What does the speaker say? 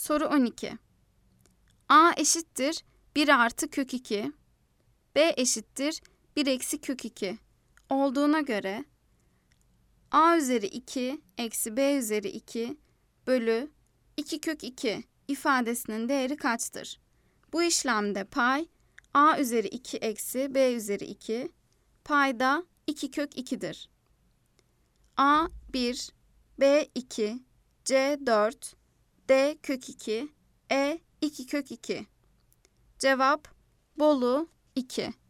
Soru 12. A eşittir 1 artı kök 2. B eşittir 1 eksi kök 2 olduğuna göre A üzeri 2 eksi B üzeri 2 bölü 2 kök 2 ifadesinin değeri kaçtır? Bu işlemde pay A üzeri 2 eksi B üzeri 2, payda 2 kök 2'dir. A 1, B 2, C 4, D kök 2, E 2 kök 2. Cevap Bolu 2.